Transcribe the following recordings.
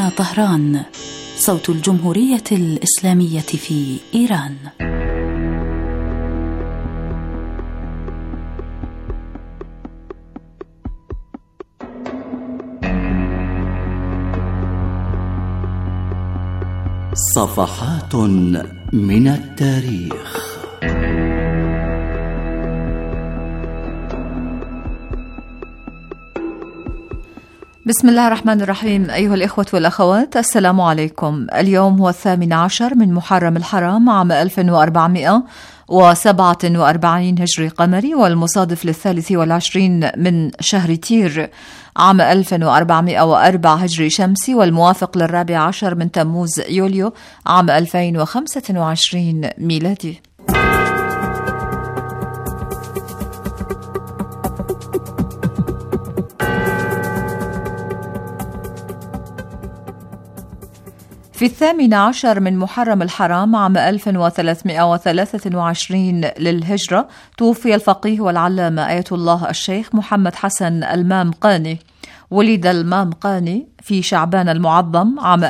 هنا طهران، صوت الجمهورية الإسلامية في إيران. صفحات من التاريخ. بسم الله الرحمن الرحيم. أيها الإخوة والأخوات، السلام عليكم. اليوم هو 18 من محرم الحرام عام 1447 هجري قمري، والمصادف ل23 من شهر تير عام 1404 هجري شمسي، والموافق ل14 من تموز يوليو عام 2025 ميلادي. في 18 من محرم الحرام عام 1323 للهجرة توفي الفقيه والعلامة آية الله الشيخ محمد حسن المامقاني. ولد المامقاني في شعبان المعظم عام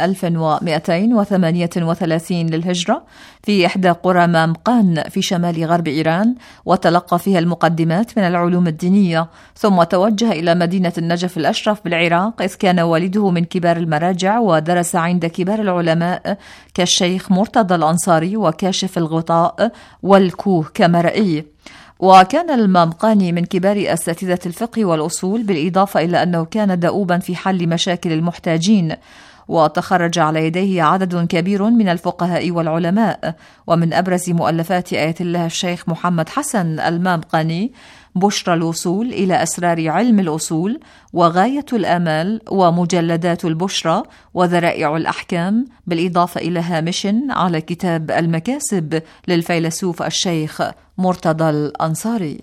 1238 للهجرة في إحدى قرى مامقان في شمال غرب إيران، وتلقى فيها المقدمات من العلوم الدينية، ثم توجه إلى مدينة النجف الأشرف بالعراق، إذ كان والده من كبار المراجع، ودرس عند كبار العلماء كالشيخ مرتضى الأنصاري وكاشف الغطاء والكوه كمرئي. وكان المامقاني من كبار أساتذة الفقه والأصول، بالإضافة إلى أنه كان دؤوبا في حل مشاكل المحتاجين، وتخرج على يديه عدد كبير من الفقهاء والعلماء. ومن أبرز مؤلفات آية الله الشيخ محمد حسن المامقاني بشرى الوصول إلى أسرار علم الأصول، وغاية الآمال، ومجلدات البشرى، وذرائع الأحكام، بالإضافة إلى هامش على كتاب المكاسب للفيلسوف الشيخ مرتضى الأنصاري.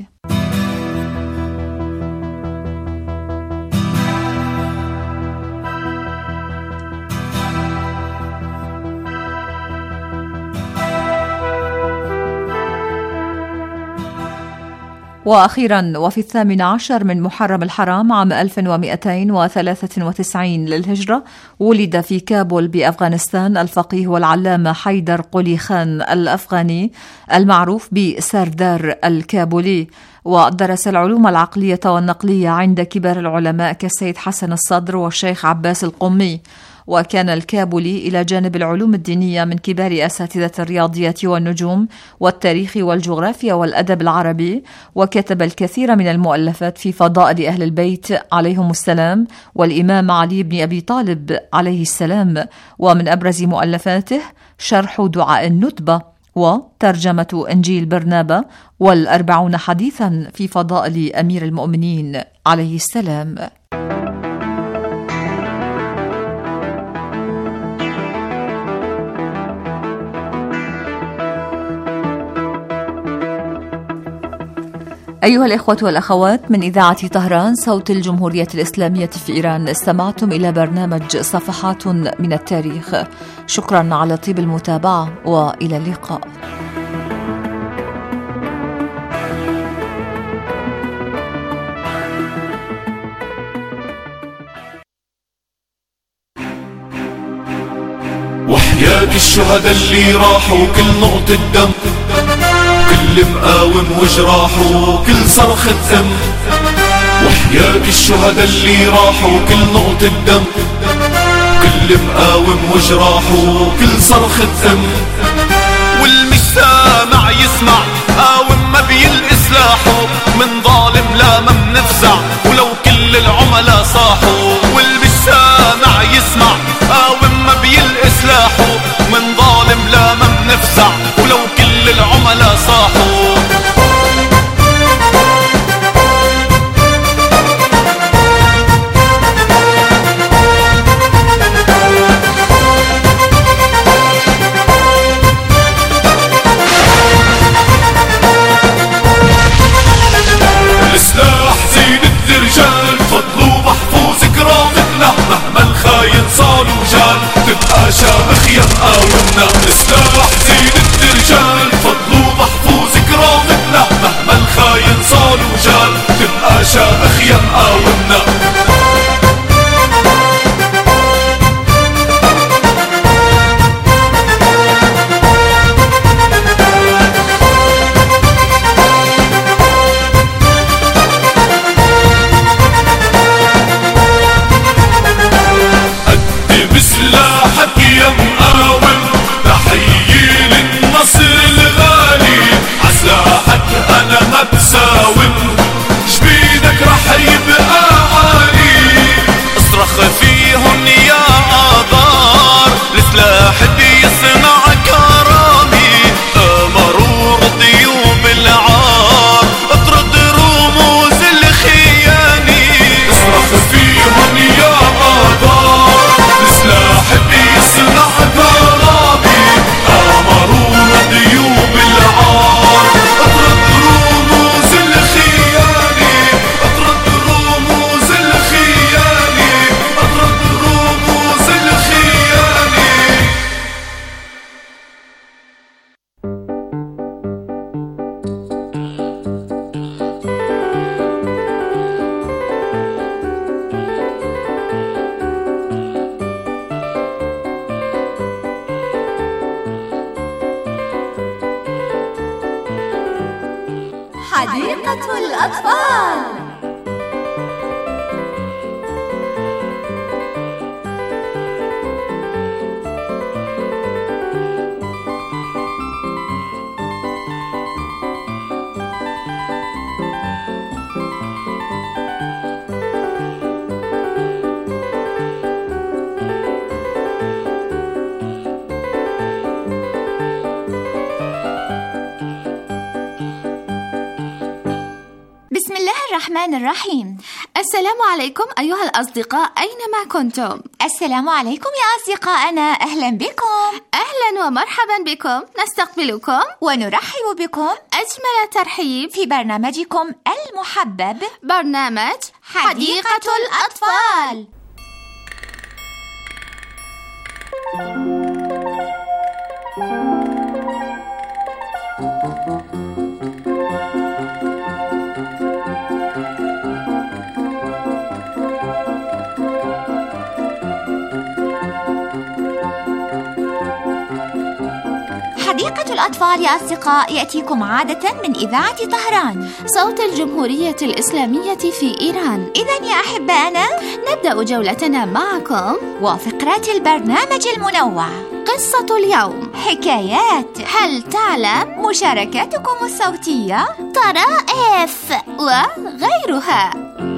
وأخيرا، وفي 18 من محرم الحرام عام 1293 للهجرة ولد في كابول بأفغانستان الفقيه والعلامة حيدر قلي خان الأفغاني المعروف بسردار الكابولي، ودرس العلوم العقلية والنقلية عند كبار العلماء كالسيد حسن الصدر والشيخ عباس القمي. وكان الكابولي إلى جانب العلوم الدينية من كبار أساتذة الرياضيات والنجوم والتاريخ والجغرافيا والأدب العربي، وكتب الكثير من المؤلفات في فضائل أهل البيت عليهم السلام والإمام علي بن أبي طالب عليه السلام. ومن أبرز مؤلفاته شرح دعاء الندبة، وترجمة إنجيل برنابا، والأربعون حديثا في فضائل أمير المؤمنين عليه السلام. أيها الإخوة والأخوات، من إذاعة طهران صوت الجمهورية الإسلامية في إيران، استمعتم إلى برنامج صفحات من التاريخ. شكرا على طيب المتابعة، وإلى اللقاء. وحياة الشهداء اللي راحوا كل نقطة دم، كل مقاوم وجراحه كل صرخة أم. وحياة الشهداء اللي راحوا كل نقطة دم، كل مقاوم وجراحه كل صرخة أم. والمش سامع يسمع، قاوم ما بيلقي سلاحه، من ظالم لا ما منفزع ولو كل العملاء صاحوا. والمش سامع يسمع، قاوم ما بيلقي سلاحه، من ظالم لا ما منفزع ولو كل العملاء صاحوا. السلاح زينة الرجال، فضلوا محفوظ حديقة الأطفال. بسم الله الرحمن الرحيم. السلام عليكم أيها الأصدقاء أينما كنتم. السلام عليكم يا أصدقائنا، أهلا بكم. أهلا ومرحبا بكم، نستقبلكم ونرحب بكم أجمل ترحيب في برنامجكم المحبب، برنامج حديقة الأطفال. حديقة الأطفال يا أصدقاء يأتيكم عادة من إذاعة طهران، صوت الجمهورية الإسلامية في إيران. إذن يا أحبائنا نبدأ جولتنا معكم وفقرات البرنامج المنوع، قصة اليوم، حكايات، هل تعلم، مشاركاتكم الصوتية، طرائف وغيرها.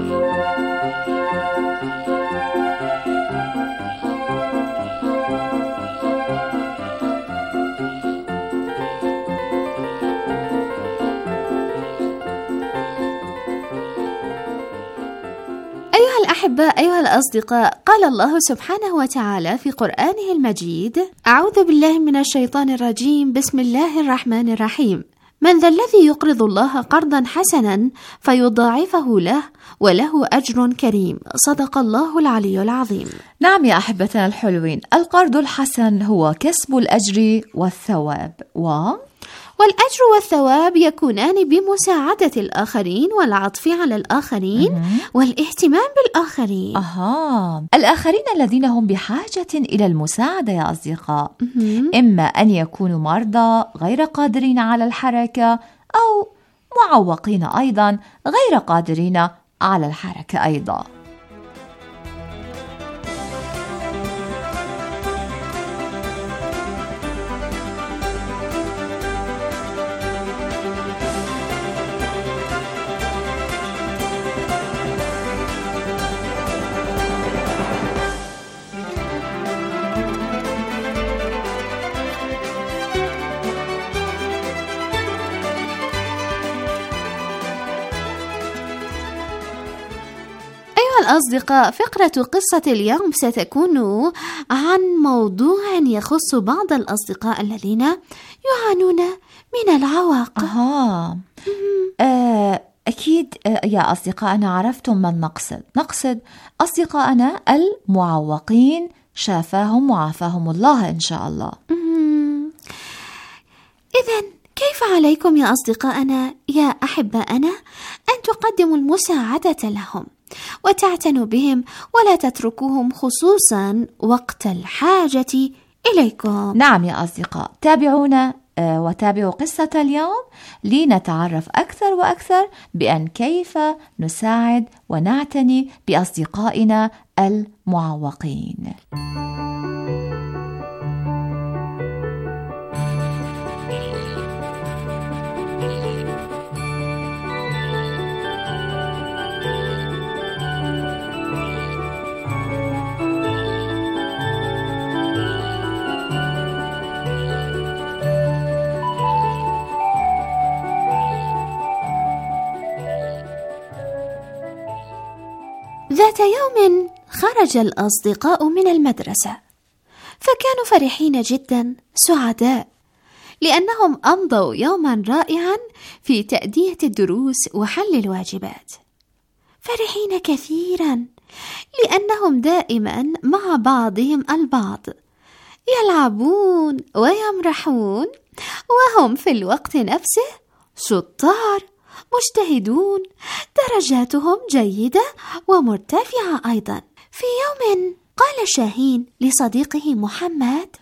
أيها الأحباء، أيها الأصدقاء، قال الله سبحانه وتعالى في قرآنه المجيد: أعوذ بالله من الشيطان الرجيم، بسم الله الرحمن الرحيم. من ذا الذي يقرض الله قرضا حسنا فيضاعفه له وله أجر كريم. صدق الله العلي العظيم. نعم يا أحبتنا الحلوين، القرض الحسن هو كسب الأجر والثواب، والأجر والثواب يكونان بمساعدة الآخرين والعطف على الآخرين والاهتمام بالآخرين. الآخرين الذين هم بحاجة إلى المساعدة يا أصدقاء، إما أن يكونوا مرضى غير قادرين على الحركة، أو معوقين أيضا غير قادرين على الحركة أيضا. الأصدقاء، فقرة قصة اليوم ستكون عن موضوع يخص بعض الأصدقاء الذين يعانون من العوق. أكيد يا أصدقائنا عرفتم من نقصد أصدقائنا المعوقين، شافاهم وعافاهم الله إن شاء الله. إذن كيف عليكم يا أصدقائنا يا أحبائنا أن تقدموا المساعدة لهم وتعتنوا بهم ولا تتركوهم، خصوصا وقت الحاجة إليكم. نعم يا أصدقاء، تابعونا وتابعوا قصة اليوم لنتعرف أكثر وأكثر بأن كيف نساعد ونعتني بأصدقائنا المعوقين. ذات يوم خرج الأصدقاء من المدرسة، فكانوا فرحين جدا سعداء لأنهم أمضوا يوما رائعا في تأدية الدروس وحل الواجبات. فرحين كثيرا لأنهم دائما مع بعضهم البعض، يلعبون ويمرحون، وهم في الوقت نفسه شطار مجتهدون، درجاتهم جيدة ومرتفعة أيضا. في يوم قال شاهين لصديقه محمد: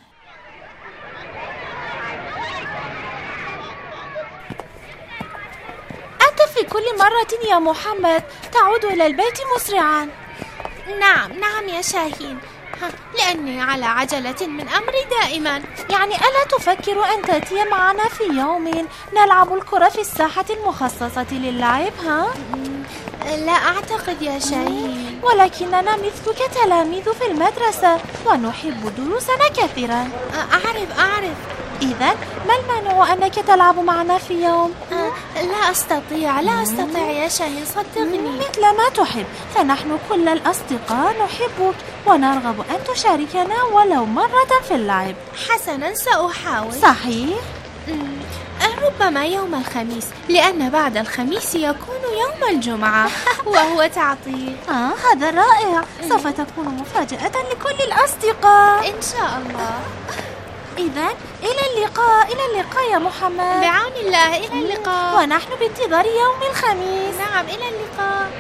أنت في كل مرة يا محمد تعود إلى البيت مسرعا. نعم يا شاهين، لأني على عجلة من أمري دائما. يعني ألا تفكر أن تأتي معنا في يوم نلعب الكرة في الساحة المخصصة للعب؟ لا أعتقد يا شاهين. ولكننا مثلك تلاميذ في المدرسة ونحب دروسنا كثيرا. أعرف. إذن ما المانع أنك تلعب معنا في يوم؟ لا أستطيع يا شاهين، صدقني. مثل ما تحب، فنحن كل الأصدقاء نحبك ونرغب أن تشاركنا ولو مرة في اللعب. حسنا، سأحاول. صحيح؟ ربما يوم الخميس، لأن بعد الخميس يكون يوم الجمعة وهو تعطيل. هذا رائع. سوف تكون مفاجأة لكل الأصدقاء إن شاء الله. إذن إلى اللقاء يا محمد. بعون الله، إلى اللقاء. ونحن بانتظار يوم الخميس. نعم، إلى اللقاء.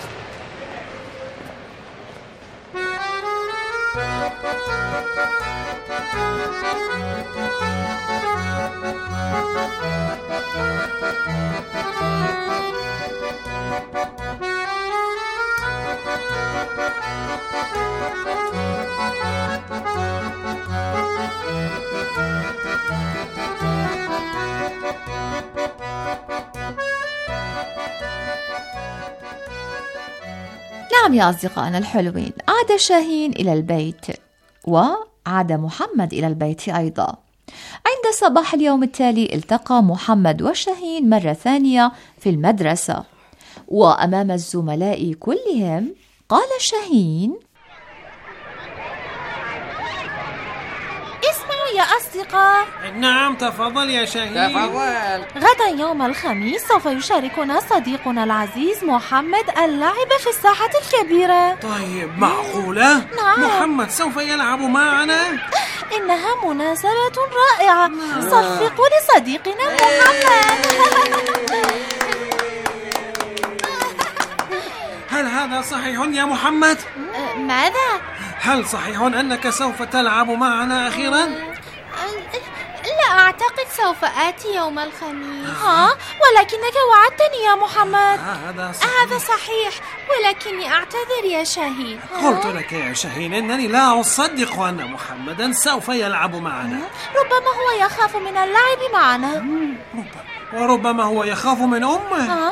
نعم يا أصدقائنا الحلوين، عاد شاهين إلى البيت وعاد محمد إلى البيت أيضا. عند صباح اليوم التالي التقى محمد وشاهين مرة ثانية في المدرسة، وأمام الزملاء كلهم قال شاهين: اسمعوا يا أصدقاء. نعم، تفضل يا شاهين. تفضل. غدا يوم الخميس سوف يشاركنا صديقنا العزيز محمد اللعب في الساحة الكبيرة. طيب، معقولة؟ نعم. محمد سوف يلعب معنا؟ إنها مناسبة رائعة. صفقوا لصديقنا محمد. هل هذا صحيح يا محمد؟ ماذا؟ هل صحيح أنك سوف تلعب معنا أخيرا؟ لا أعتقد سوف آتي يوم الخميس. ولكنك وعدتني يا محمد. هذا صحيح، ولكني أعتذر يا شاهين. قلت لك يا شاهين إنني لا أصدق أن محمدا سوف يلعب معنا. ربما هو يخاف من اللعب معنا. وربما هو يخاف من أمه.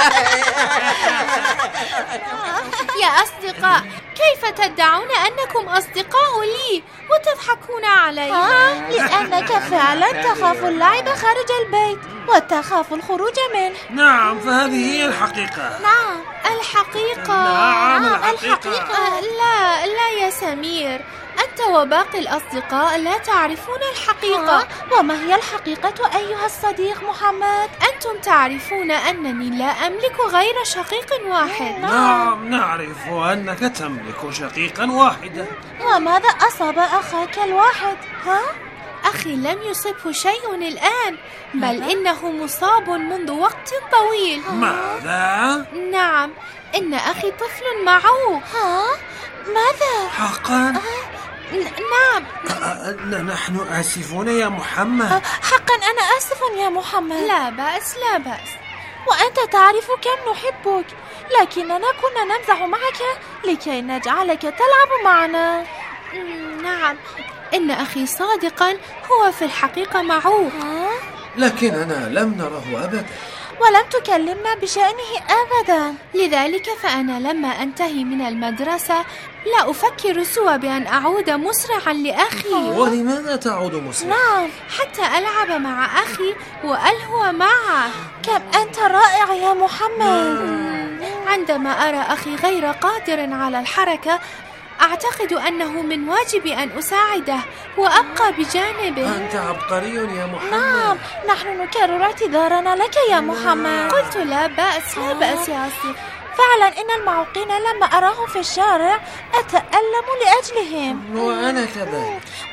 يا أصدقاء، كيف تدعون أنكم أصدقاء لي وتضحكون علي؟ لأنك فعلا تخاف اللعب خارج البيت وتخاف الخروج منه. نعم، فهذه هي الحقيقة. نعم، الحقيقة. نعم، الحقيقة. لا يا سمير، أنت وباقي الأصدقاء لا تعرفون الحقيقة. وما هي الحقيقة أيها الصديق محمد؟ أنتم تعرفون أنني لا أملك غير شقيق واحد. نعم، نعرف أنك تملك شقيقا واحدا. وماذا أصاب أخاك الواحد؟ أخي لم يصبه شيء الآن، بل إنه مصاب منذ وقت طويل. ماذا؟ نعم، إن أخي طفل معوق. ماذا؟ حقا؟ نعم. نحن آسفون يا محمد. حقا أنا آسف يا محمد. لا بأس. وأنت تعرف كم نحبك، لكننا كنا نمزح معك لكي نجعلك تلعب معنا. نعم، إن أخي صادقا هو في الحقيقة معوق. لكننا لم نره أبدا، ولم تكلمنا بشأنه أبدا. لذلك فأنا لما أنتهي من المدرسة لا أفكر سوى بأن أعود مسرعا لأخي. ولماذا تعود مسرعا؟ نعم، حتى ألعب مع أخي وألهو معه. كم أنت رائع يا محمد. عندما أرى أخي غير قادر على الحركة أعتقد أنه من واجبي أن أساعده وأبقى بجانبه. أنت عبقري يا محمد. نعم، نحن نكرر اعتذارنا لك يا محمد. قلت لا بأس يا أصدقائي. فعلا إن المعوقين لما أراهم في الشارع أتألم لأجلهم. وأنا كذلك.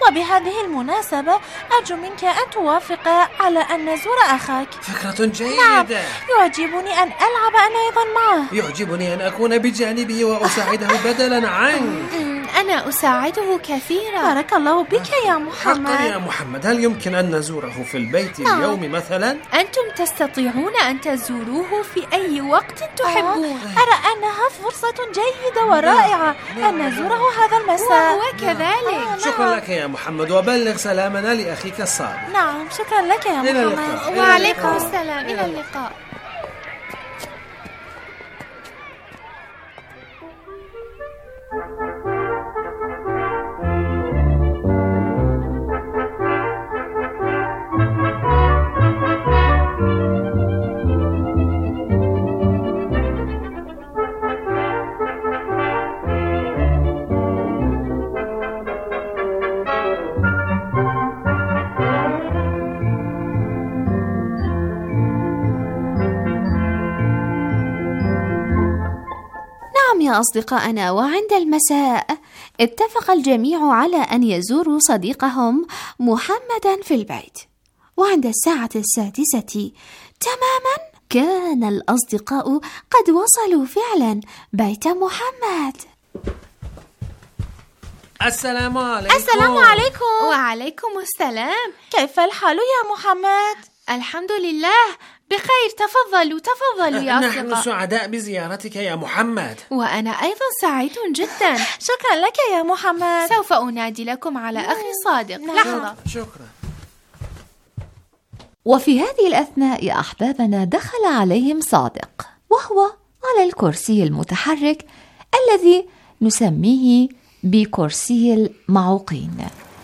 وبهذه المناسبة أرجو منك أن توافق على أن نزور أخاك. فكرة جيدة. نعم، يعجبني أن ألعب أنا أيضا معه. يعجبني أن أكون بجانبه وأساعده بدلا عنك. أنا أساعده كثيرا. بارك الله بك يا محمد. حقا يا محمد، هل يمكن أن نزوره في البيت اليوم مثلا؟ أنتم تستطيعون أن تزوروه في أي وقت تحبون. أرى أنها فرصة جيدة ورائعة أن نزوره هذا المساء. وهو كذلك. شكرا لك يا محمد، وبلغ سلامنا لأخيك الصادق. نعم، شكرا لك يا محمد. وعليكم السلام. إلى اللقاء. يا أصدقائنا، وعند المساء اتفق الجميع على أن يزوروا صديقهم محمدا في البيت. وعند الساعة 6 تماما كان الأصدقاء قد وصلوا فعلا بيت محمد. السلام عليكم. السلام عليكم. وعليكم السلام. كيف الحال يا محمد؟ الحمد لله بخير. تفضلوا يا أصدقاء. نحن سعداء بزيارتك يا محمد. وأنا أيضا سعيد جدا. شكرا لك يا محمد. سوف أنادي لكم على أخي صادق. لحظة. شكرا. وفي هذه الأثناء يا أحبابنا دخل عليهم صادق، وهو على الكرسي المتحرك الذي نسميه بكرسي المعوقين.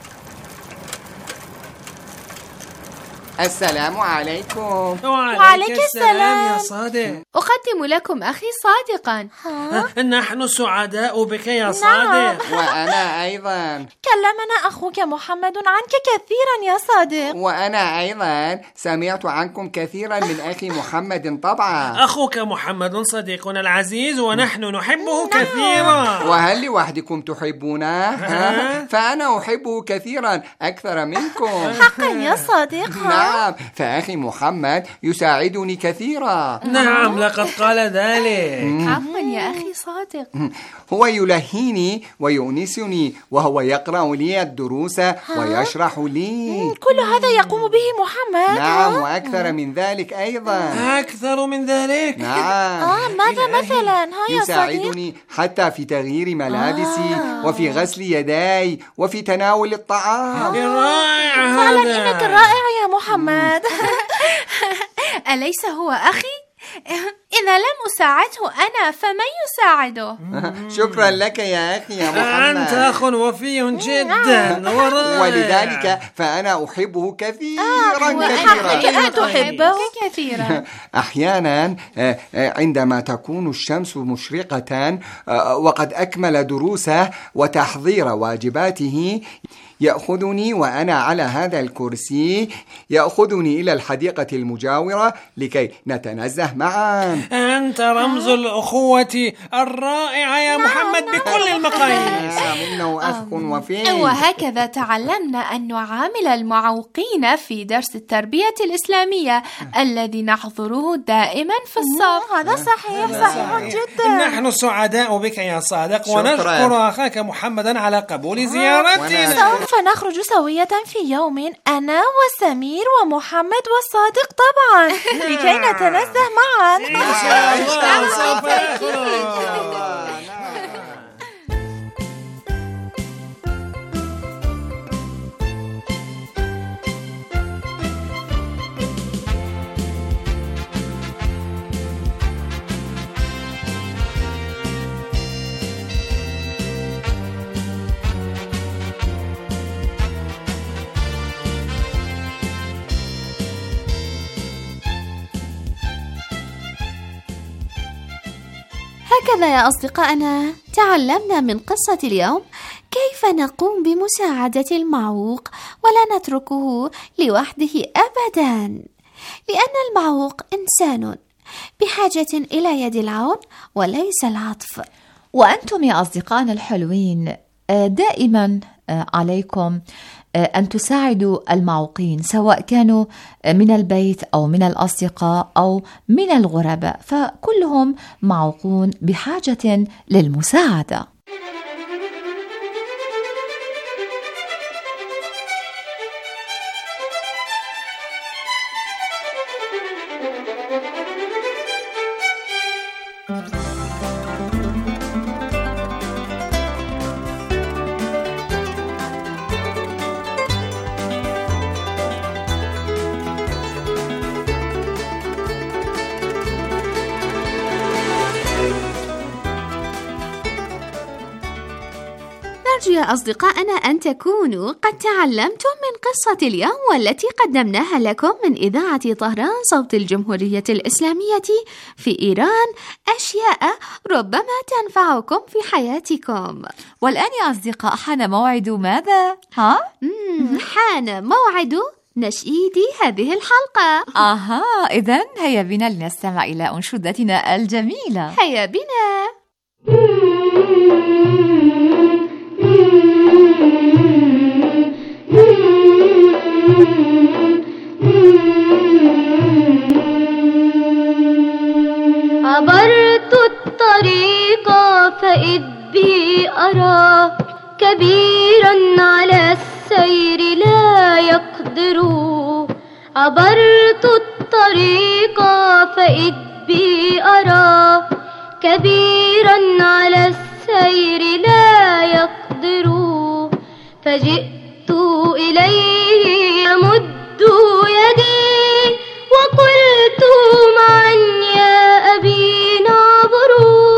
السلام عليكم. وعليك السلام يا صادق. أقدم لكم أخي صادقا. نحن سعداء بك يا صادق. وأنا أيضا. كلمنا أخوك محمد عنك كثيرا يا صادق. وأنا أيضا سمعت عنكم كثيرا من أخي محمد طبعا. أخوك محمد صديقنا العزيز ونحن نحبه كثيرا. وهل لوحدكم تحبونه؟ فأنا أحبه كثيرا أكثر منكم. حقا يا صادق. نعم، فأخي محمد يساعدني كثيرا. نعم، لقد قال ذلك. عفوا يا أخي صادق. هو يلهيني ويؤنسني، وهو يقرأ لي الدروس ويشرح لي. كل هذا يقوم به محمد. نعم، وأكثر من ذلك أيضا. أكثر من ذلك؟ نعم. ماذا مثلا؟ يساعدني حتى في تغيير ملابسي وفي غسل يداي وفي تناول الطعام. رائع هذا. فعلا إنك رائع يا محمد. أليس هو أخي؟ إذا لم أساعده أنا فمن يساعده؟ شكرا لك يا أخي يا محمد. أنت أخ وفي جدا ورائع. ولذلك فأنا أحبه كثيرا كثيرا. تحبه كثيرا. أحيانا عندما تكون الشمس مشرقة وقد أكمل دروسه وتحضير واجباته يأخذني وأنا على هذا الكرسي، يأخذني إلى الحديقة المجاورة لكي نتنزه معا. أنت رمز الأخوة الرائعة يا محمد بكل المقاييس. إنه أخ وفي. وهكذا تعلمنا أن نعامل المعوقين في درس التربية الإسلامية الذي نحضره دائما في الصف. هذا صحيح جدا. نحن سعداء بك يا صادق، ونشكر أخاك محمدا على قبول زيارتنا. سوف نخرج سوية في يوم أنا وسمير ومحمد والصادق طبعا لكي نتنزه معا. إن شاء الله سوف نخرج. هكذا يا أصدقائنا تعلمنا من قصة اليوم كيف نقوم بمساعدة المعوق ولا نتركه لوحده أبدا، لأن المعوق إنسان بحاجة إلى يد العون وليس العطف. وأنتم يا أصدقائنا الحلوين دائما عليكم أن تساعدوا المعوقين، سواء كانوا من البيت أو من الأصدقاء أو من الغرباء، فكلهم معوقون بحاجة للمساعدة. نرجو يا أصدقائنا أن تكونوا قد تعلمتم من قصة اليوم والتي قدمناها لكم من إذاعة طهران صوت الجمهورية الإسلامية في إيران أشياء ربما تنفعكم في حياتكم. والآن يا أصدقاء حان موعد ماذا؟ حان موعد نشيد هذه الحلقة. إذن هيا بنا لنستمع إلى أنشودتنا الجميلة. هيا بنا. عبرت الطريق فإذ بي أرى كبيرا على السير لا يقدر. عبرت الطريق فإذ بي أرى كبيرا على السير لا يقدر. فجئت إليه أمد يدي وقلت معا يا أبي نعبر.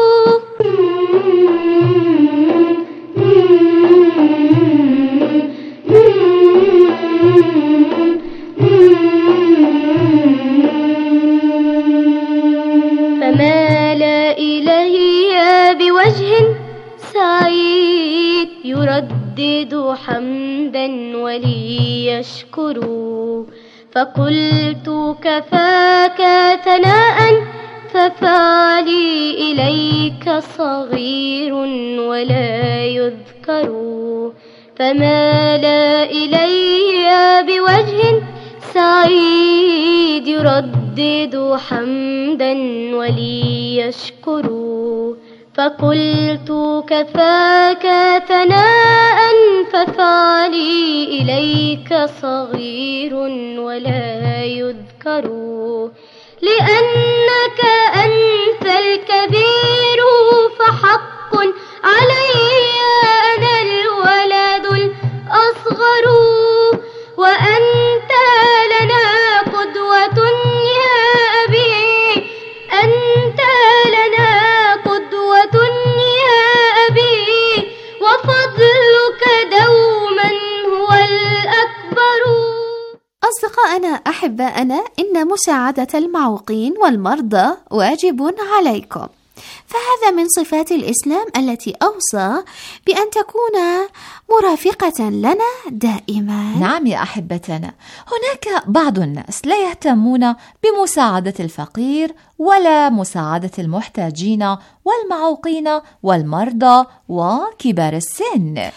فمال إلي بوجه سعيد يردد حمدا ولي يشكر. فقلت كفاك ثناء ففعلي إليك صغير ولا يذكر. فمال إلي بوجه سعيد يردد حمدا ولي يشكر. فقلت كفاك ثناء ففعلي إليك صغير ولا يذكر. لأنك أنت الكبير فحق علي أنا الولد الأصغر. وأنت لنا قدوة يا أبي، أنت لنا قدوة يا أبي، وفضلك دوما هو الأكبر. أصدقائنا أحبائنا، إن مساعدة المعوقين والمرضى واجب عليكم، فهذا من صفات الإسلام التي أوصى بأن تكون مرافقة لنا دائما. نعم يا أحبتنا، هناك بعض الناس لا يهتمون بمساعدة الفقير ولا مساعدة المحتاجين والمعوقين والمرضى وكبار السن.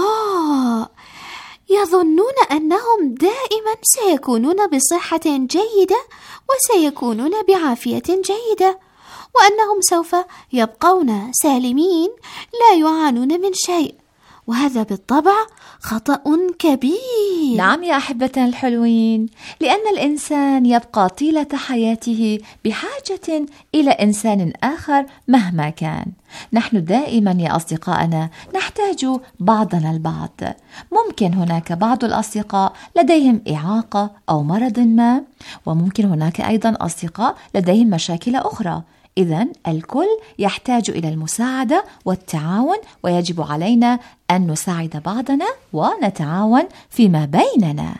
يظنون أنهم دائما سيكونون بصحة جيدة وسيكونون بعافية جيدة، وأنهم سوف يبقون سالمين لا يعانون من شيء، وهذا بالطبع خطأ كبير. نعم يا أحبتنا الحلوين، لأن الإنسان يبقى طيلة حياته بحاجة إلى إنسان آخر مهما كان. نحن دائما يا أصدقائنا نحتاج بعضنا البعض. ممكن هناك بعض الأصدقاء لديهم إعاقة أو مرض ما، وممكن هناك أيضا أصدقاء لديهم مشاكل أخرى. إذن الكل يحتاج إلى المساعدة والتعاون، ويجب علينا أن نساعد بعضنا ونتعاون فيما بيننا.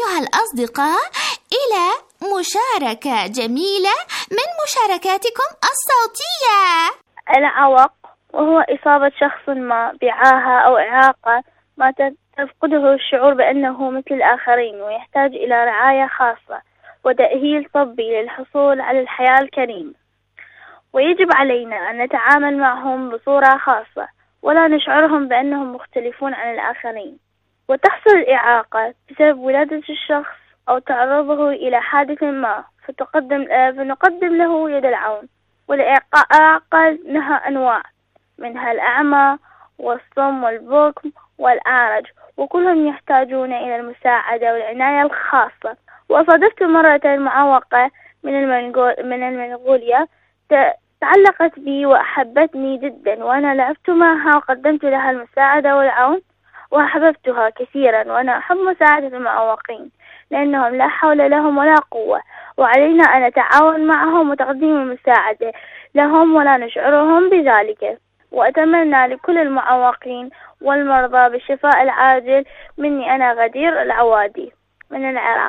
أيها الأصدقاء إلى مشاركة جميلة من مشاركاتكم الصوتية. العوق وهو إصابة شخص ما بعاهة أو إعاقة ما تفقده الشعور بأنه مثل الآخرين ويحتاج إلى رعاية خاصة وتأهيل طبي للحصول على الحياة الكريمة، ويجب علينا أن نتعامل معهم بصورة خاصة ولا نشعرهم بأنهم مختلفون عن الآخرين. وتحصل الإعاقة بسبب ولادة الشخص أو تعرضه إلى حادث ما فنقدم له يد العون. والإعاقة لها أنواع، منها الأعمى والصم والبكم والأعرج، وكلهم يحتاجون إلى المساعدة والعناية الخاصة. وصادفت مرة معوقة من المنغوليا تعلقت بي وأحبتني جدا، وأنا لعبت معها وقدمت لها المساعدة والعون وأحببتها كثيرا. وأنا أحب مساعدة المعوقين لأنهم لا حول لهم ولا قوة، وعلينا أن نتعاون معهم وتقديم المساعدة لهم ولا نشعرهم بذلك. وأتمنى لكل المعوقين والمرضى بالشفاء العاجل. مني أنا غدير العوادي من العراق.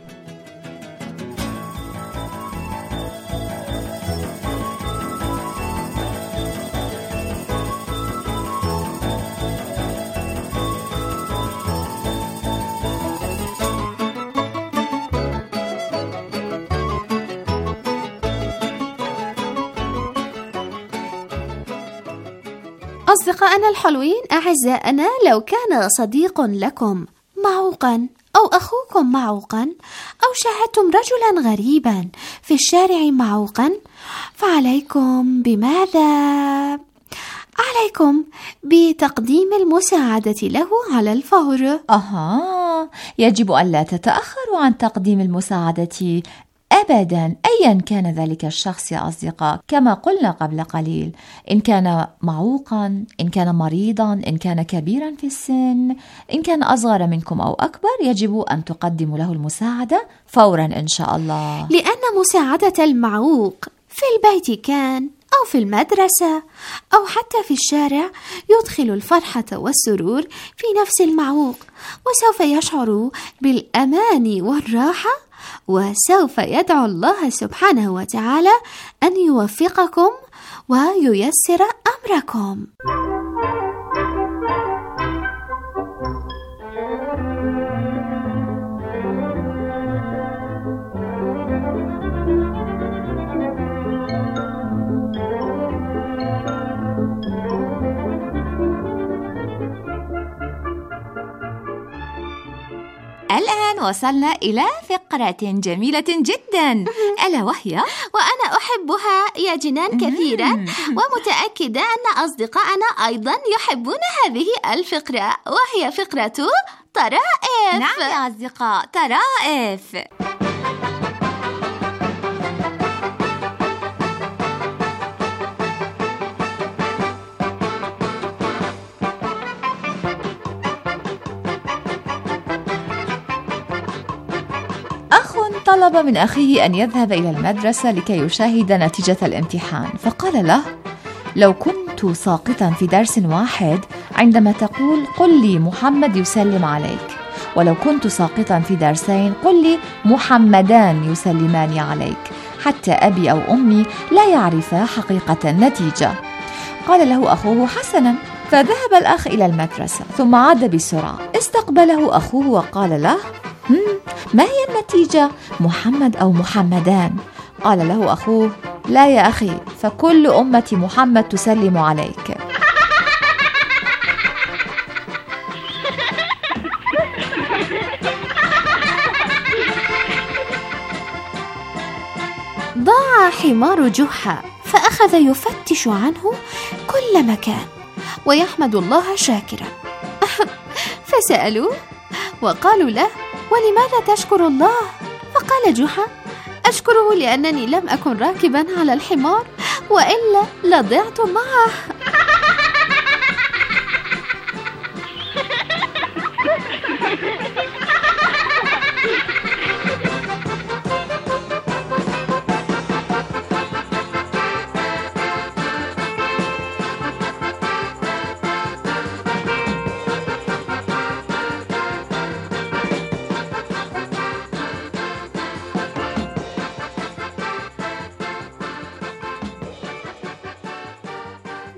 أصدقائنا الحلوين أعزائنا، لو كان صديق لكم معوقا أو أخوكم معوقا أو شاهدتم رجلا غريبا في الشارع معوقا فعليكم بماذا؟ عليكم بتقديم المساعدة له على الفور. يجب ألا تتأخروا عن تقديم المساعدة أبدا أيا كان ذلك الشخص يا أصدقاء، كما قلنا قبل قليل، إن كان معوقا، إن كان مريضا، إن كان كبيرا في السن، إن كان أصغر منكم أو أكبر، يجب أن تقدموا له المساعدة فورا إن شاء الله، لأن مساعدة المعوق في البيت كان أو في المدرسة أو حتى في الشارع يدخل الفرحة والسرور في نفس المعوق، وسوف يشعر بالأمان والراحة، وسوف يدعو الله سبحانه وتعالى أن يوفقكم وييسر أمركم. الآن وصلنا إلى فقرة جميلة جدا، ألا وهي وأنا أحبها يا جنان كثيرا، ومتأكدة أن أصدقائنا أيضا يحبون هذه الفقرة، وهي فقرة طرائف. نعم يا أصدقاء، طرائف. طلب من أخيه أن يذهب إلى المدرسة لكي يشاهد نتيجة الامتحان، فقال له: لو كنت ساقطا في درس واحد عندما تقول قل لي محمد يسلم عليك، ولو كنت ساقطا في درسين قل لي محمدان يسلمان عليك، حتى أبي أو أمي لا يعرفا حقيقة النتيجة. قال له أخوه: حسنا. فذهب الأخ إلى المدرسة ثم عاد بسرعة، استقبله أخوه وقال له: ما هي النتيجة، محمد أو محمدان؟ قال له أخوه: لا يا أخي، فكل أمة محمد تسلم عليك. ضاع حمار جحا فأخذ يفتش عنه كل مكان ويحمد الله شاكرا. فسألوه وقالوا له: ولماذا تشكر الله؟ فقال جحا: أشكره لأنني لم أكن راكبا على الحمار، وإلا لضعت معه.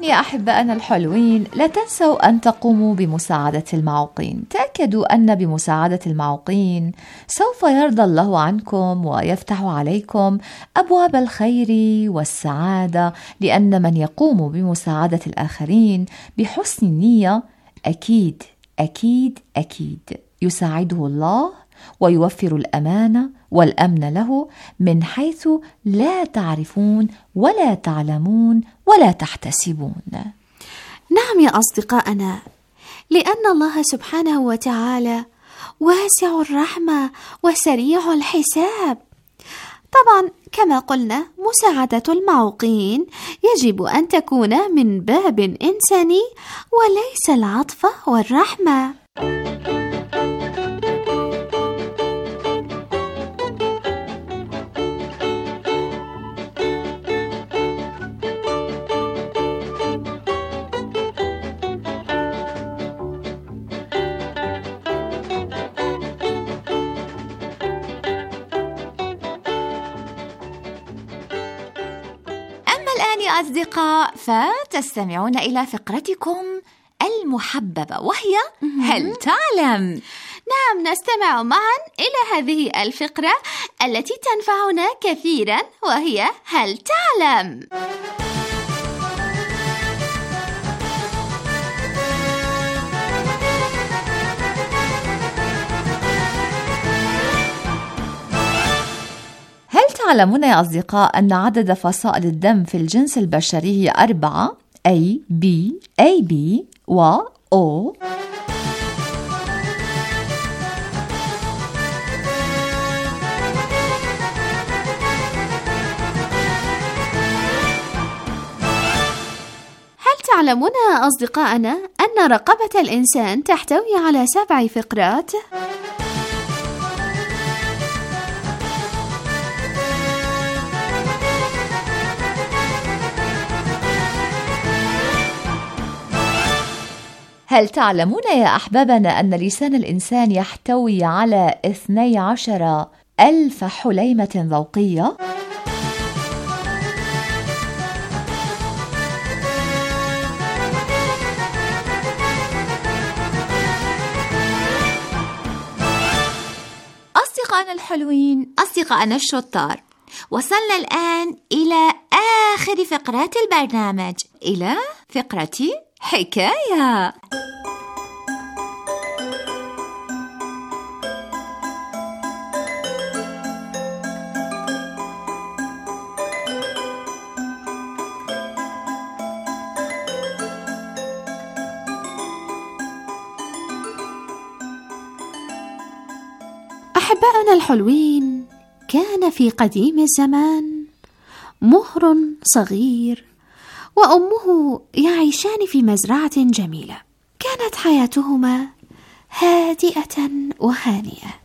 يا أحبائنا الحلوين، لا تنسوا أن تقوموا بمساعدة المعوقين. تأكدوا أن بمساعدة المعوقين سوف يرضى الله عنكم ويفتح عليكم أبواب الخير والسعادة، لأن من يقوم بمساعدة الآخرين بحسن النية أكيد أكيد أكيد يساعده الله ويوفر الأمانة والأمن له من حيث لا تعرفون ولا تعلمون ولا تحتسبون. نعم يا أصدقائنا، لأن الله سبحانه وتعالى واسع الرحمة وسريع الحساب. طبعا كما قلنا، مساعدة المعوقين يجب أن تكون من باب إنساني وليس العطف والرحمة. أصدقاء، فتستمعون إلى فقرتكم المحببة، وهي هل تعلم؟ نعم، نستمع معا إلى هذه الفقرة التي تنفعنا كثيرا، وهي هل تعلم؟ هل تعلمون يا أصدقاء أن عدد فصائل الدم في الجنس البشري هي 4 A B AB و O؟ هل تعلمون أصدقائنا أن رقبة الإنسان تحتوي على 7 فقرات؟ هل تعلمون يا أحبابنا أن لسان الإنسان يحتوي على 12,000 حليمة ذوقية؟ أصدقائنا الحلوين، أصدقائنا الشطار، وصلنا الآن إلى آخر فقرات البرنامج، إلى فقرة حكاية. أحبائنا الحلوين، كان في قديم الزمان مهر صغير وأمه يعيشان في مزرعة جميلة. كانت حياتهما هادئة وهانئة،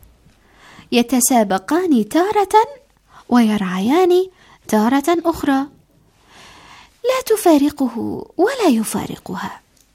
يتسابقان تارة ويرعيان تارة أخرى، لا تفارقه ولا يفارقها.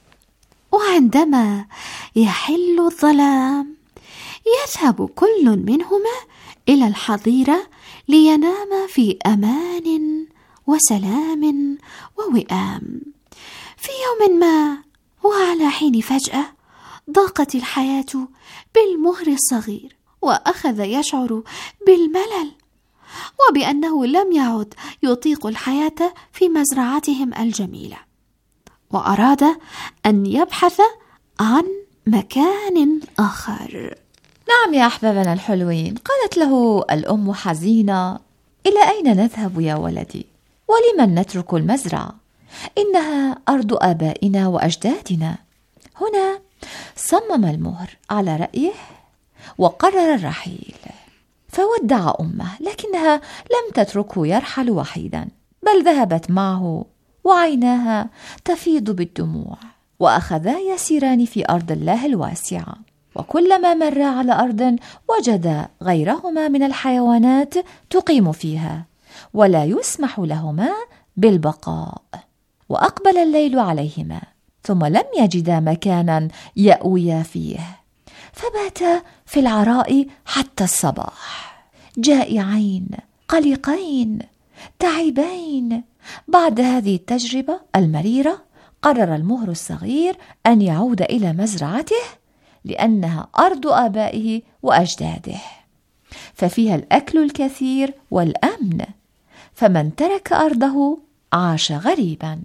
وعندما يحل الظلام يذهب كل منهما إلى الحظيرة لينام في أمان وسلام ووئام. في يوم ما وعلى حين فجأة ضاقت الحياة بالمهر الصغير، وأخذ يشعر بالملل وبأنه لم يعد يطيق الحياة في مزرعتهم الجميلة، وأراد أن يبحث عن مكان آخر. نعم يا أحبابنا الحلوين، قالت له الأم حزينة: إلى أين نذهب يا ولدي؟ ولمن نترك المزرعة؟ إنها أرض آبائنا وأجدادنا. هنا صمم المهر على رأيه وقرر الرحيل، فودع أمه، لكنها لم تتركه يرحل وحيدا، بل ذهبت معه وعيناها تفيض بالدموع، وأخذا يسيران في أرض الله الواسعة. وكلما مر على أرض وجد غيرهما من الحيوانات تقيم فيها، ولا يسمح لهما بالبقاء. وأقبل الليل عليهما، ثم لم يجدا مكانا يأويا فيه، فباتا في العراء حتى الصباح، جائعين قلقين تعبين. بعد هذه التجربة المريرة قرر المهر الصغير أن يعود إلى مزرعته لأنها أرض آبائه وأجداده، ففيها الأكل الكثير والأمن، فمن ترك أرضه عاش غريبا.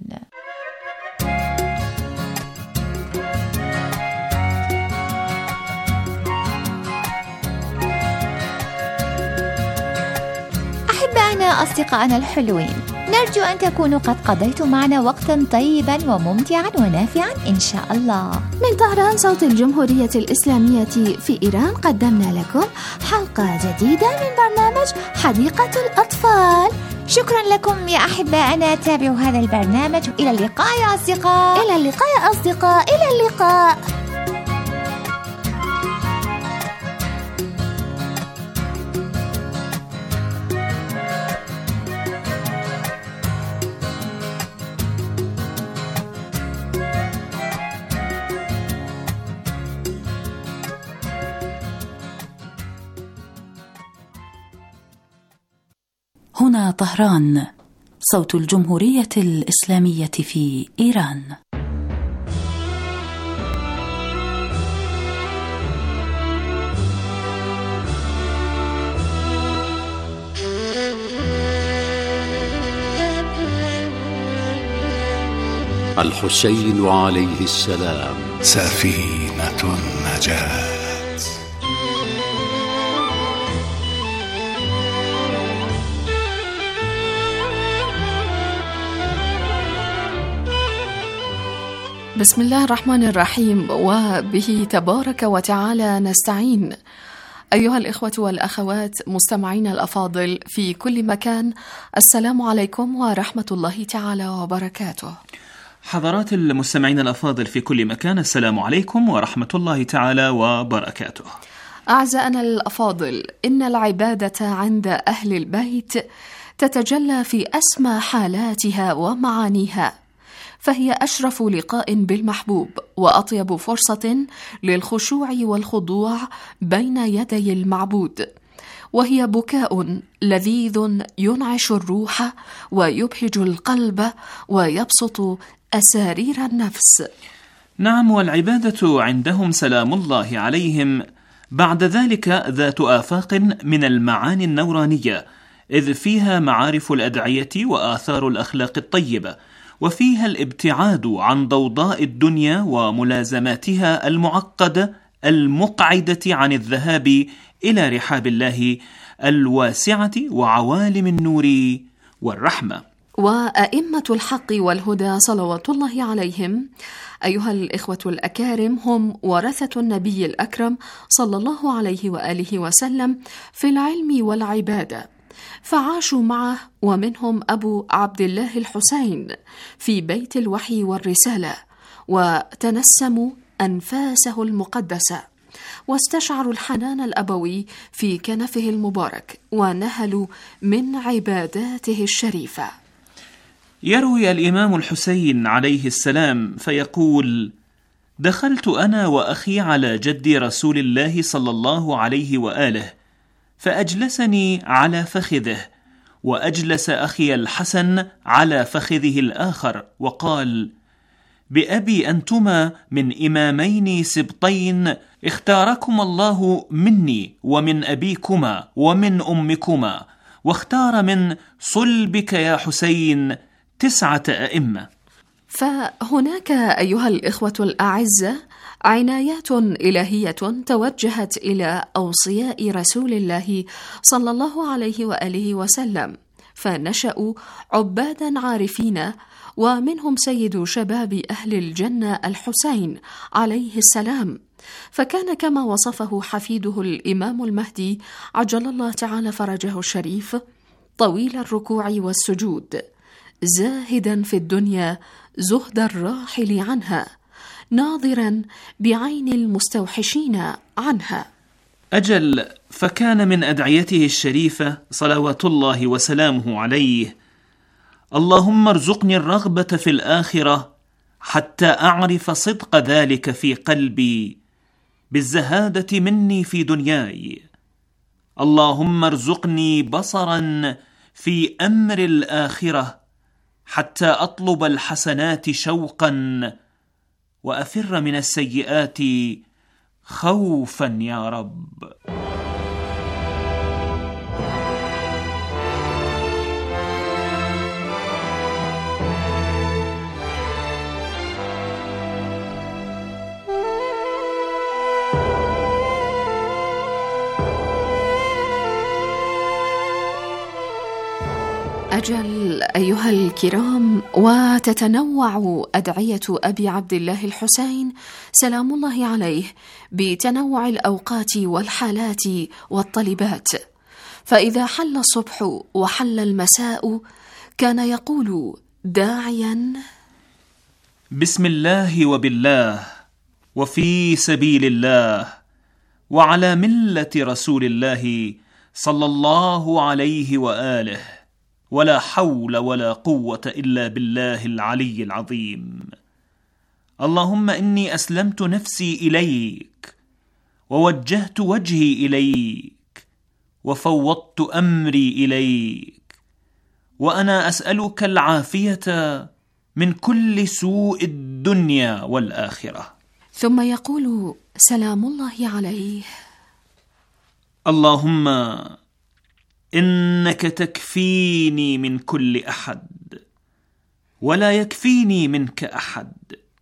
أحبائنا أصدقائنا الحلوين، نرجو أن تكونوا قد قضيتم معنا وقتا طيبا وممتعا ونافعا إن شاء الله. من طهران صوت الجمهورية الإسلامية في إيران قدمنا لكم حلقة جديدة من برنامج حديقة الأطفال. شكرا لكم يا أحبائنا، تابعوا هذا البرنامج. إلى اللقاء يا أصدقاء. إلى اللقاء يا أصدقاء. إلى اللقاء. هنا طهران، صوت الجمهورية الإسلامية في إيران. الحسين عليه السلام سفينة النجاة. بسم الله الرحمن الرحيم، وبه تبارك وتعالى نستعين. أيها الإخوة والأخوات مستمعين الأفاضل في كل مكان، السلام عليكم ورحمة الله تعالى وبركاته. حضرات المستمعين الأفاضل في كل مكان، السلام عليكم ورحمة الله تعالى وبركاته. أعزائنا الأفاضل، إن العبادة عند أهل البيت تتجلى في أسمى حالاتها ومعانيها، فهي أشرف لقاء بالمحبوب وأطيب فرصة للخشوع والخضوع بين يدي المعبود، وهي بكاء لذيذ ينعش الروح ويبهج القلب ويبسط أسارير النفس. نعم، والعبادة عندهم سلام الله عليهم بعد ذلك ذات آفاق من المعاني النورانية، إذ فيها معارف الأدعية وآثار الأخلاق الطيبة، وفيها الابتعاد عن ضوضاء الدنيا وملازماتها المعقدة المقعدة عن الذهاب إلى رحاب الله الواسعة وعوالم النور والرحمة. وأئمة الحق والهدى صلوات الله عليهم أيها الإخوة الأكارم هم ورثة النبي الأكرم صلى الله عليه وآله وسلم في العلم والعبادة، فعاشوا معه، ومنهم أبو عبد الله الحسين في بيت الوحي والرسالة، وتنسموا أنفاسه المقدسة، واستشعروا الحنان الأبوي في كنفه المبارك، ونهلوا من عباداته الشريفة. يروي الإمام الحسين عليه السلام فيقول: دخلت أنا وأخي على جد رسول الله صلى الله عليه وآله، فأجلسني على فخذه، وأجلس أخي الحسن على فخذه الآخر، وقال: بأبي أنتما من إمامين سبطين اختاركم الله مني ومن أبيكما ومن أمكما، واختار من صلبك يا حسين 9 أئمة. فهناك أيها الإخوة الأعزة عنايات إلهية توجهت إلى أوصياء رسول الله صلى الله عليه وآله وسلم، فنشأوا عبادا عارفين، ومنهم سيد شباب أهل الجنة الحسين عليه السلام، فكان كما وصفه حفيده الإمام المهدي عجل الله تعالى فرجه الشريف طويل الركوع والسجود، زاهدا في الدنيا زهد الراحل عنها، ناظرا بعين المستوحشين عنها. أجل، فكان من أدعيته الشريفة صلوات الله وسلامه عليه: اللهم ارزقني الرغبة في الآخرة حتى أعرف صدق ذلك في قلبي بالزهادة مني في دنياي. اللهم ارزقني بصرا في أمر الآخرة حتى أطلب الحسنات شوقا وأفر من السيئات خوفا يا رب. أجل أيها الكرام، وتتنوع أدعية أبي عبد الله الحسين سلام الله عليه بتنوع الأوقات والحالات والطلبات، فإذا حل الصبح وحل المساء كان يقول داعيا: بسم الله وبالله وفي سبيل الله وعلى ملة رسول الله صلى الله عليه وآله، ولا حول ولا قوة إلا بالله العلي العظيم. اللهم إني أسلمت نفسي إليك، ووجهت وجهي إليك، وفوضت أمري إليك، وأنا أسألك العافية من كل سوء الدنيا والآخرة. ثم يقول سلام الله عليه: اللهم إنك تكفيني من كل أحد، ولا يكفيني منك أحد،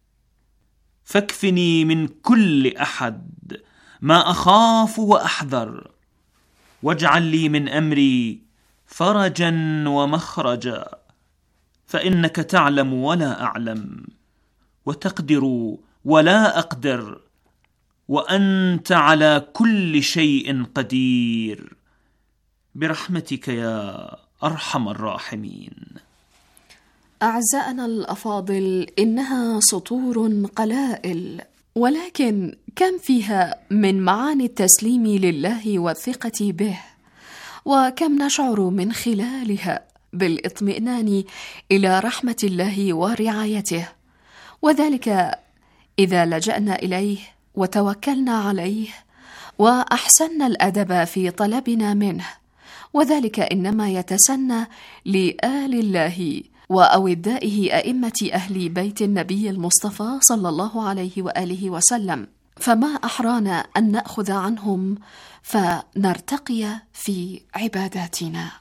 فاكفني من كل أحد ما أخاف وأحذر، واجعل لي من أمري فرجا ومخرجا، فإنك تعلم ولا أعلم، وتقدر ولا أقدر، وأنت على كل شيء قدير، برحمتك يا أرحم الراحمين. أعزائنا الأفاضل، إنها سطور قلائل، ولكن كم فيها من معاني التسليم لله والثقة به، وكم نشعر من خلالها بالاطمئنان إلى رحمة الله ورعايته، وذلك إذا لجأنا إليه وتوكلنا عليه وأحسننا الأدب في طلبنا منه، وذلك إنما يتسنى لآل الله وأودائه أئمة أهل بيت النبي المصطفى صلى الله عليه وآله وسلم، فما أحرانا أن نأخذ عنهم فنرتقي في عباداتنا.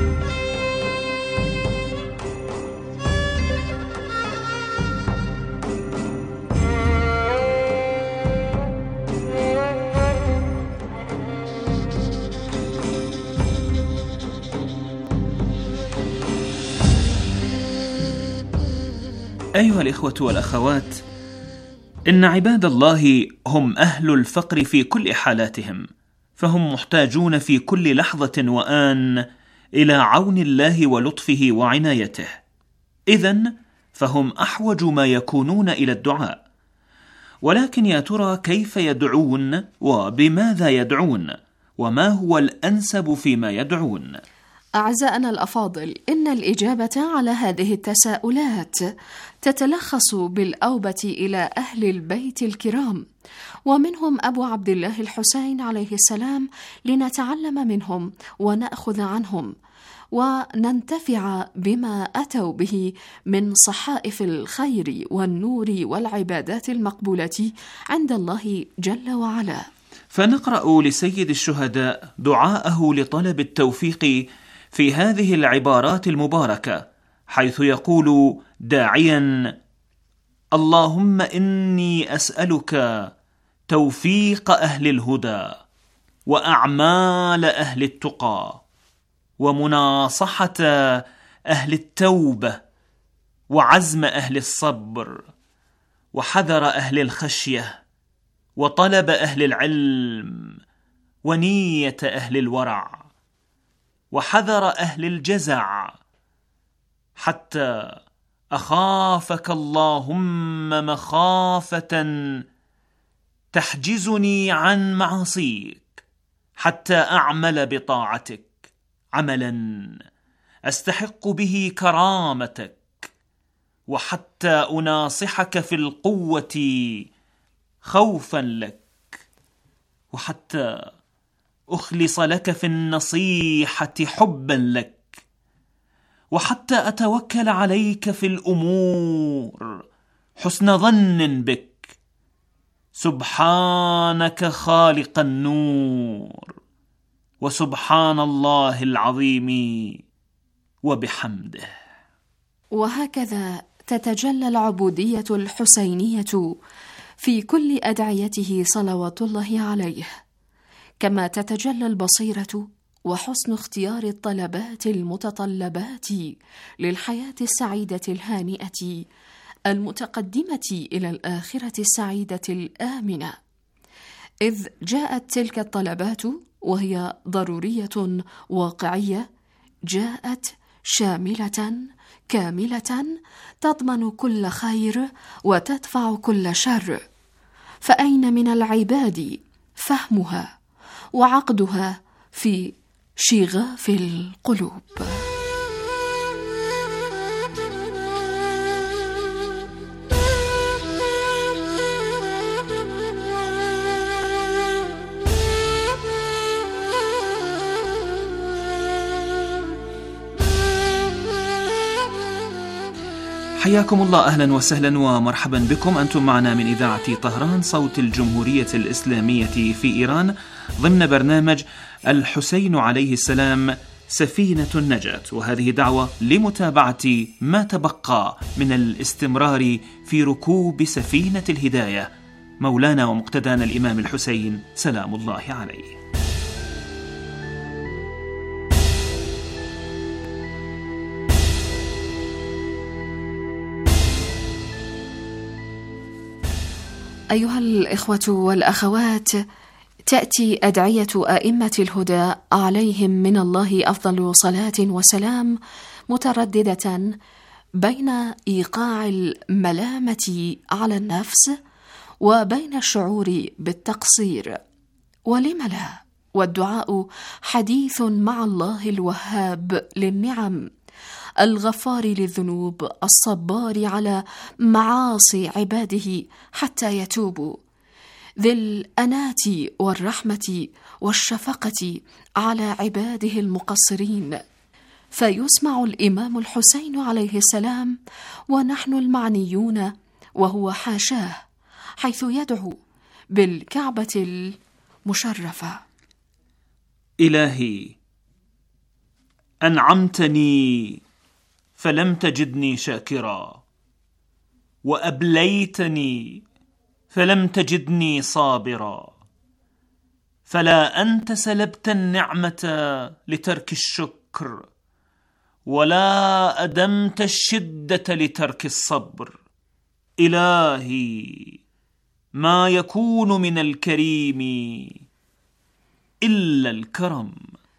أيها الإخوة والأخوات، إن عباد الله هم أهل الفقر في كل حالاتهم، فهم محتاجون في كل لحظة وآن إلى عون الله ولطفه وعنايته، إذن فهم أحوج ما يكونون إلى الدعاء. ولكن يا ترى كيف يدعون وبماذا يدعون، وما هو الأنسب فيما يدعون؟ أعزائنا الأفاضل، إن الإجابة على هذه التساؤلات تتلخص بالأوبة إلى أهل البيت الكرام، ومنهم أبو عبد الله الحسين عليه السلام، لنتعلم منهم ونأخذ عنهم وننتفع بما أتوا به من صحائف الخير والنور والعبادات المقبولة عند الله جل وعلا. فنقرأ لسيد الشهداء دعاءه لطلب التوفيق في هذه العبارات المباركة، حيث يقول داعيا: اللهم إني أسألك توفيق أهل الهدى، وأعمال أهل التقى، ومناصحة أهل التوبة، وعزم أهل الصبر، وحذر أهل الخشية، وطلب أهل العلم، ونية أهل الورع، وحذر أهل الجزع، حتى أخافك اللهم مخافة تحجزني عن معاصيك، حتى أعمل بطاعتك عملا أستحق به كرامتك، وحتى أناصحك في القوة خوفا لك، وحتى أخلص لك في النصيحة حبا لك، وحتى أتوكل عليك في الأمور، حسن ظن بك، سبحانك خالق النور، وسبحان الله العظيم وبحمده. وهكذا تتجلى العبودية الحسينية في كل أدعيته صلوات الله عليه، كما تتجلى البصيرة وحسن اختيار الطلبات المتطلبات للحياة السعيدة الهانئة المتقدمة إلى الآخرة السعيدة الآمنة، إذ جاءت تلك الطلبات وهي ضرورية واقعية، جاءت شاملة كاملة تضمن كل خير وتدفع كل شر، فأين من العباد فهمها وعقدها في شغاف القلوب؟ حياكم الله، أهلا وسهلا ومرحبا بكم. أنتم معنا من إذاعة طهران صوت الجمهورية الإسلامية في إيران ضمن برنامج الحسين عليه السلام سفينة النجاة، وهذه دعوة لمتابعة ما تبقى من الاستمرار في ركوب سفينة الهداية مولانا ومقتدانا الإمام الحسين سلام الله عليه. أيها الإخوة والأخوات، تأتي أدعية أئمة الهدى عليهم من الله أفضل صلاة وسلام مترددة بين إيقاع الملامة على النفس وبين الشعور بالتقصير، ولم لا؟ والدعاء حديث مع الله الوهاب للنعم، الغفار للذنوب، الصبار على معاصي عباده حتى يتوبوا، ذي الأنات والرحمة والشفقة على عباده المقصرين. فيسمع الإمام الحسين عليه السلام ونحن المعنيون وهو حاشاه، حيث يدعو بالكعبة المشرفة: إلهي أنعمتني فلم تجدني شاكرا، وأبليتني فلم تجدني صابرا، فلا أنت سلبت النعمة لترك الشكر، ولا أدمت الشدة لترك الصبر. إلهي ما يكون من الكريم إلا الكرم.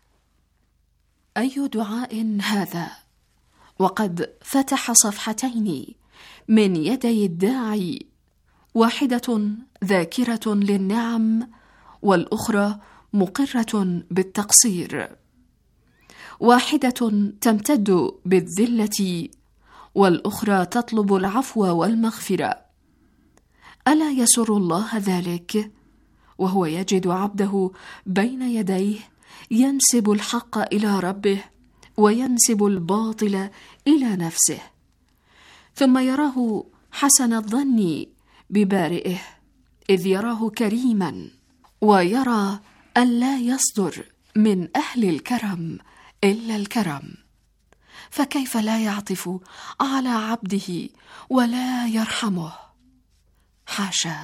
أي دعاء هذا، وقد فتح صفحتين من يدي الداعي، واحدة ذاكرة للنعم والأخرى مقرة بالتقصير، واحدة تمتد بالذلة والأخرى تطلب العفو والمغفرة. ألا يسر الله ذلك وهو يجد عبده بين يديه ينسب الحق إلى ربه وينسب الباطل إلى نفسه، ثم يراه حسن الظن ببارئه، إذ يراه كريما، ويرى أن لا يصدر من أهل الكرم إلا الكرم، فكيف لا يعطف على عبده ولا يرحمه؟ حاشا.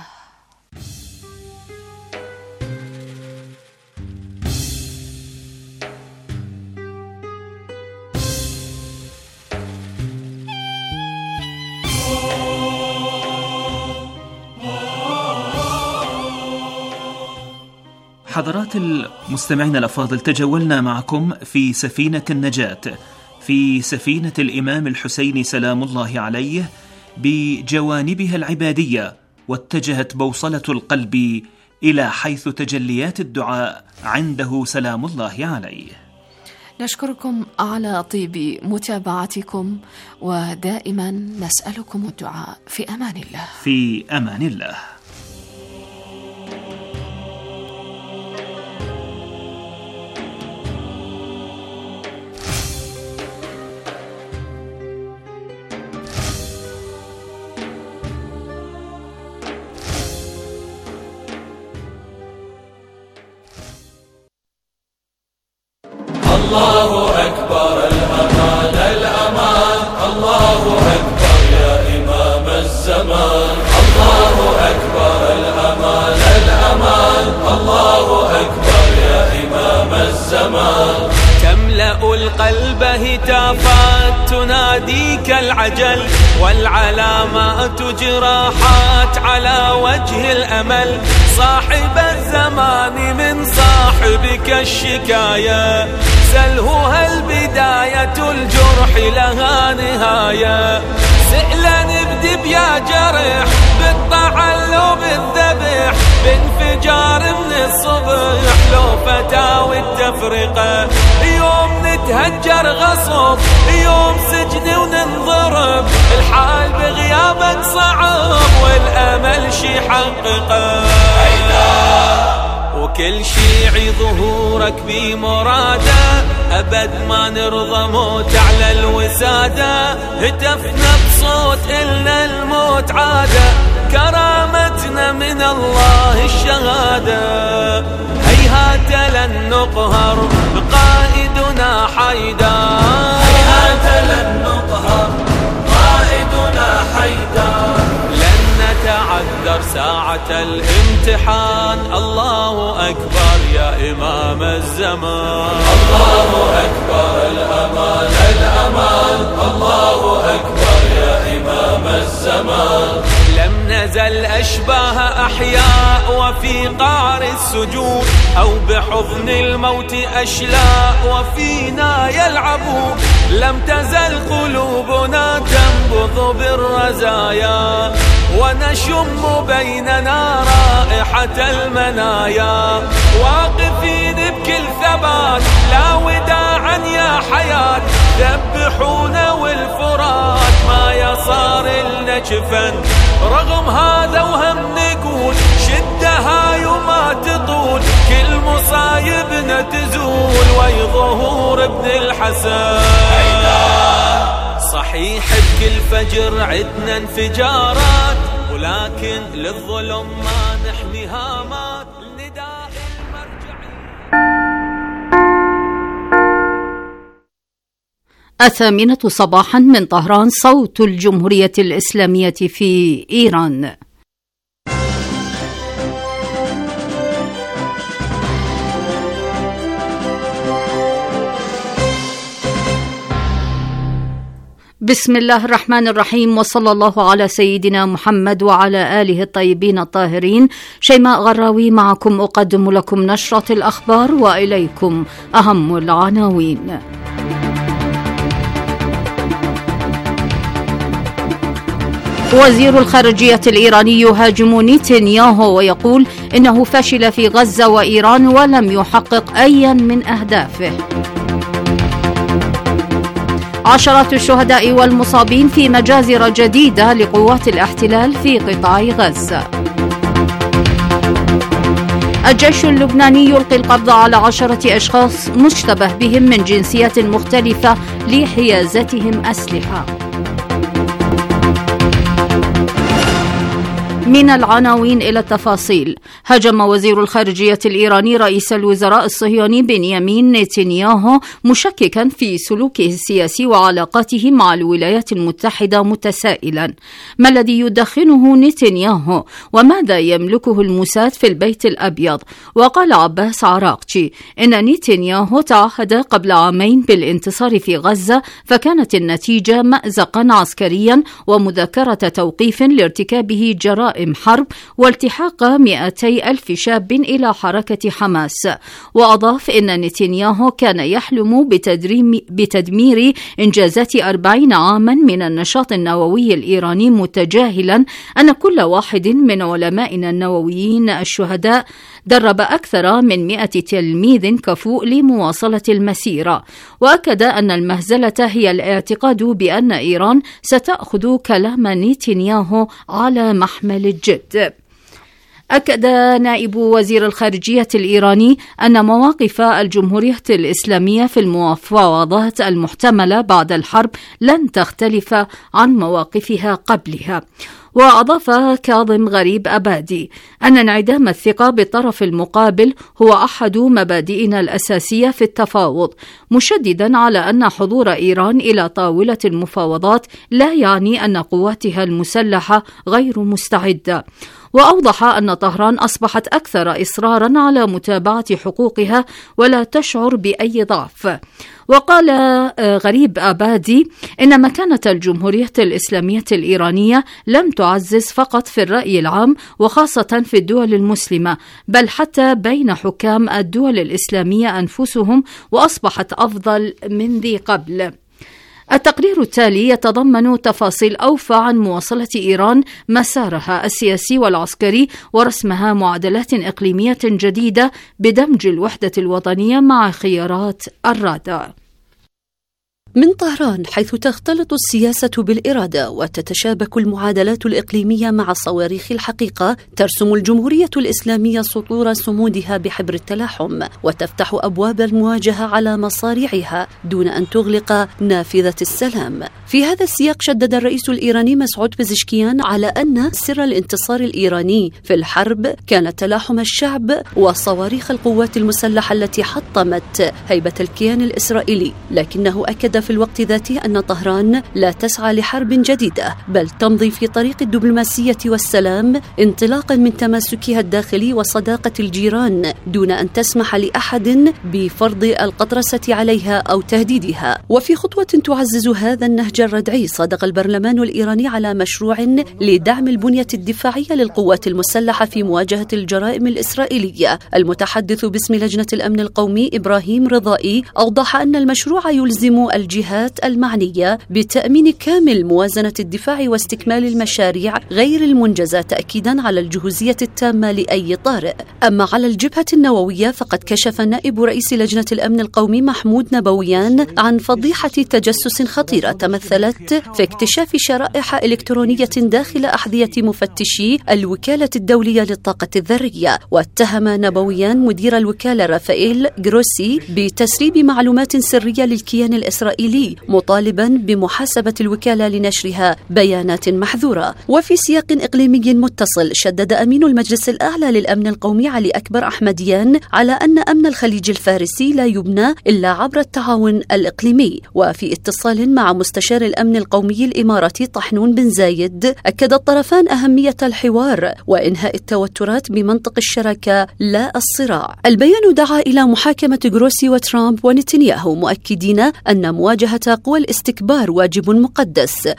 حضرات المستمعين الأفاضل، تجولنا معكم في سفينة النجاة، في سفينة الإمام الحسين سلام الله عليه بجوانبها العبادية، واتجهت بوصلة القلب إلى حيث تجليات الدعاء عنده سلام الله عليه. نشكركم على طيب متابعتكم، ودائما نسألكم الدعاء في أمان الله. في أمان الله. الله أكبر الأمان الأمان، الله أكبر يا إمام الزمان، الله أكبر الأمان الأمان، الله أكبر يا إمام الزمان. تملأ القلب هتافات تناديك العجل، والعلامات جراحات على وجه الأمل، صاحب الزمان من صاحبك الشكاية، سله هل بداية الجرح لها نهاية، سئلا ابدب يا جرح بالطعن لو بالذبح، بانفجار من الصبح لو فتاوي التفرقة، يوم نتهجر غصب يوم سجن وننضرب، الحال بغيابك صعب والأمل شي حققه، وكل شيعي ظهورك بمراده، أبد ما نرضى موت على الوسادة، هتفنا بصوت إلنا الموت عادة، كرامتنا من الله الشهادة، هيهات لن نقهر قائدنا حيدر، هيهات لن نقهر قائدنا حيدر، لن نتعذر ساعة الامتحان، الله أكبر يا إمام الزمان، الله أكبر الأمان الأمان، الله أكبر يا إمام الزمان. لم نزل أشباه أحياء وفي قعر السجود، أو بحضن الموت أشلاء وفينا يلعبوا، لم تزل قلوبنا تنبض بالرزايا، ونشم بيننا رائحة المنايا، واقفين بكل ثبات لا وداعا يا حياة، ذبحونا والفرات ما يصار لنا جفن، رغم هذا وهم نقول شدة هاي وما تطول، كل مصايبنا تزول ويظهور ابن الحسن، صحيح بكل فجر عدنا انفجارات، ولكن للظلم ما نحمي هامات، نداء المرجعين. 8 صباحا من طهران، صوت الجمهورية الإسلامية في إيران. بسم الله الرحمن الرحيم، وصلى الله على سيدنا محمد وعلى آله الطيبين الطاهرين. شيماء غراوي معكم، أقدم لكم نشرة الأخبار وإليكم أهم العناوين. وزير الخارجية الإيراني يهاجم نتنياهو ويقول إنه فشل في غزة وإيران ولم يحقق أيا من أهدافه. عشرات الشهداء والمصابين في مجازر جديدة لقوات الاحتلال في قطاع غزة. الجيش اللبناني يلقي القبض على 10 أشخاص مشتبه بهم من جنسيات مختلفة لحيازتهم أسلحة. من العناوين إلى التفاصيل. هاجم وزير الخارجية الإيراني رئيس الوزراء الصهيوني بنيامين نتنياهو مشككا في سلوكه السياسي وعلاقاته مع الولايات المتحدة، متسائلا ما الذي يدخنه نتنياهو وماذا يملكه الموساد في البيت الأبيض. وقال عباس عراقجي إن نتنياهو تعهد قبل عامين بالانتصار في غزة، فكانت النتيجة مأزقا عسكريا ومذكرة توقيف لارتكابه جرائم حرب والتحاق 200,000 شاب إلى حركة حماس. وأضاف إن نتنياهو كان يحلم بتدمير إنجازات 40 عاما من النشاط النووي الإيراني، متجاهلا أن كل واحد من علمائنا النوويين الشهداء درب أكثر من 100 تلميذ كفؤ لمواصلة المسيرة. وأكد أن المهزلة هي الاعتقاد بأن إيران ستأخذ كلام نتنياهو على محمل الجد. أكد نائب وزير الخارجية الإيراني أن مواقف الجمهورية الإسلامية في المفاوضات المحتملة بعد الحرب لن تختلف عن مواقفها قبلها. وأضاف كاظم غريب أبادي أن انعدام الثقة بالطرف المقابل هو أحد مبادئنا الأساسية في التفاوض، مشددا على أن حضور إيران إلى طاولة المفاوضات لا يعني أن قواتها المسلحة غير مستعدة. وأوضح أن طهران أصبحت أكثر إصرارا على متابعة حقوقها ولا تشعر بأي ضعف. وقال غريب أبادي إن مكانة الجمهورية الإسلامية الإيرانية لم تعزز فقط في الرأي العام وخاصة في الدول المسلمة، بل حتى بين حكام الدول الإسلامية أنفسهم، وأصبحت أفضل من ذي قبل. التقرير التالي يتضمن تفاصيل أوفى عن مواصلة إيران مسارها السياسي والعسكري ورسمها معادلات إقليمية جديدة بدمج الوحدة الوطنية مع خيارات الرادع. من طهران، حيث تختلط السياسة بالإرادة وتتشابك المعادلات الإقليمية مع صواريخ الحقيقة، ترسم الجمهورية الإسلامية سطور صمودها بحبر التلاحم، وتفتح أبواب المواجهة على مصاريعها دون أن تغلق نافذة السلام. في هذا السياق شدد الرئيس الإيراني مسعود بزشكيان على أن سر الانتصار الإيراني في الحرب كان تلاحم الشعب وصواريخ القوات المسلحة التي حطمت هيبة الكيان الإسرائيلي، لكنه أكد في الوقت ذاته أن طهران لا تسعى لحرب جديدة، بل تمضي في طريق الدبلوماسية والسلام انطلاقا من تماسكها الداخلي وصداقة الجيران، دون أن تسمح لأحد بفرض القطرسة عليها أو تهديدها. وفي خطوة تعزز هذا النهج الردعي، صادق البرلمان الإيراني على مشروع لدعم البنية الدفاعية للقوات المسلحة في مواجهة الجرائم الإسرائيلية. المتحدث باسم لجنة الأمن القومي إبراهيم رضائي أوضح أن المشروع يلزم الجهات المعنية بتأمين كامل موازنة الدفاع واستكمال المشاريع غير المنجزة، تأكيدا على الجهوزية التامة لأي طارئ. أما على الجبهة النووية، فقد كشف نائب رئيس لجنة الأمن القومي محمود نبويان عن فضيحة تجسس خطيرة تمثلت في اكتشاف شرائح إلكترونية داخل أحذية مفتشي الوكالة الدولية للطاقة الذرية. واتهم نبويان مدير الوكالة رافائيل جروسي بتسريب معلومات سرية للكيان الإسرائيلي، مطالبا بمحاسبة الوكالة لنشرها بيانات محذورة. وفي سياق إقليمي متصل، شدد أمين المجلس الأعلى للأمن القومي علي أكبر أحمديان على أن أمن الخليج الفارسي لا يبنى إلا عبر التعاون الإقليمي. وفي اتصال مع مستشار الأمن القومي الإماراتي طحنون بن زايد، أكد الطرفان أهمية الحوار وإنهاء التوترات بمنطق الشراكة لا الصراع. البيان دعا إلى محاكمة جروسي وترامب ونتنياهو، مؤكدين أن مواجهة قوى الاستكبار واجب مقدس،